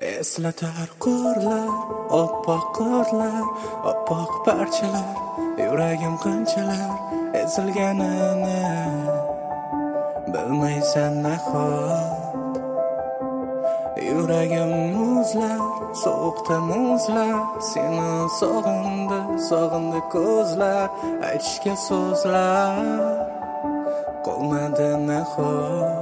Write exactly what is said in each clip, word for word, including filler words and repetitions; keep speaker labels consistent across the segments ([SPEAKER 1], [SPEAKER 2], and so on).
[SPEAKER 1] Eslatar qorlar, oppoq qorlar, oppoq parchalar, yuragim qanchalar ezilganini bilmaysan nahot. Yuragim muzlar, sovuqda muzlar, seni sog'indi, sog'indi ko'zlar, aytishga so'zlar qolmadi nahot.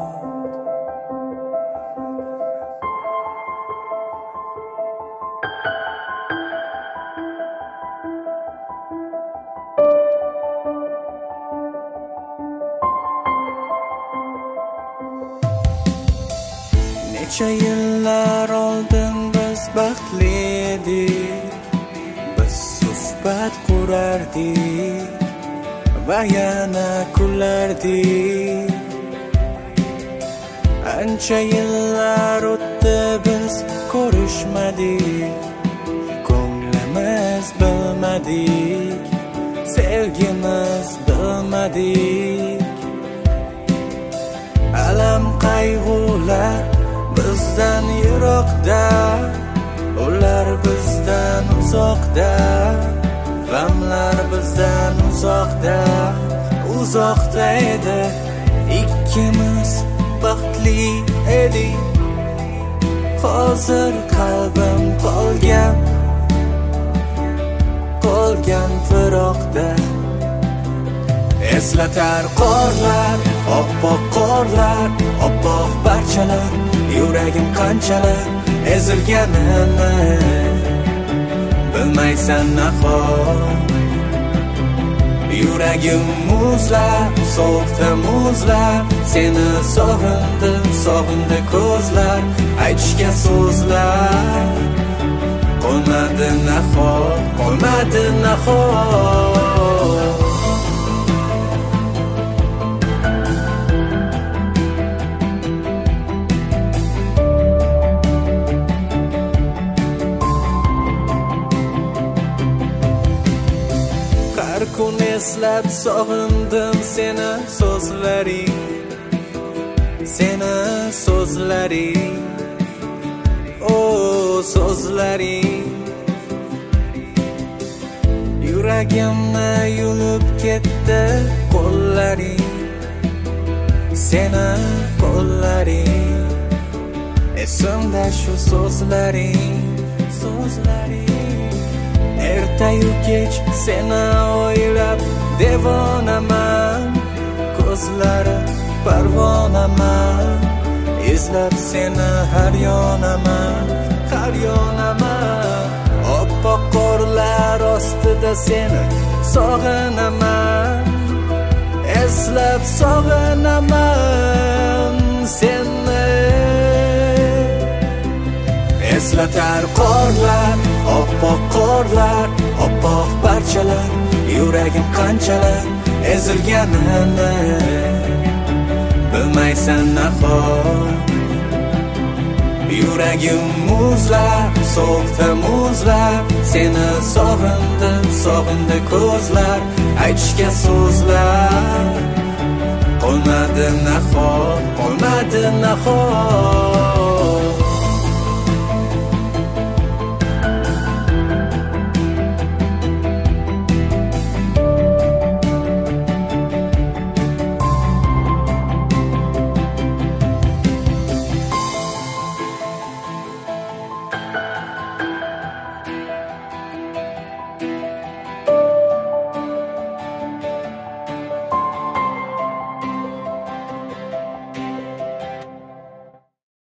[SPEAKER 1] Necha yillar oldin biz baxtli edik, biz suhbat qurardik va yana kulardik. Ancha yillar o'tdi, biz ko'rishmadik, ko'nglimiz bilmadik, sevgimiz bilmadik. Alam qayg'ular bizdan yiroqda, ular bizdan uzoqda, g'amlar bizdan uzoqda, uzoqda edi. Ikkimiz baxtli edik, hozir qalbim qolgan, qolgan firoqda. Eslatar qorlar, oppoq qorlar, oppoq parchalar, yuragim qanchalar ezilganini bilmaysan nahot. Yuragim muzlar, sovuqda muzlar, seni sog'indi, sog'indi ko'zlar, aytishga so'zlar qolmadi nahot, qolmadi nahot. Har kun eslab sog'indim seni so'zlaring, seni so'zlaring, o so'zlaring. Yuragimni yulib ketdi qo'llaring, seni qo'llaring. Esimda shu so'zlaring, so'zlaring. Ertayu kech seni o'ylab devonaman, ko'zlari parvonaman, izlab seni har yonaman, har yonaman. Oppoq qorlar ostida seni sog'inaman, eslab sog'inaman seni. Eslatar qorlar, oppoq qorlar, oppoq parchalar, yuragim qanchalar ezilganini bilmaysan nahot. Yuragim muzlar, sovuqda muzlar, seni sog'indi, sog'indi ko'zlar, aytishga so'zlar qolmadi nahot, qolmadi nahot.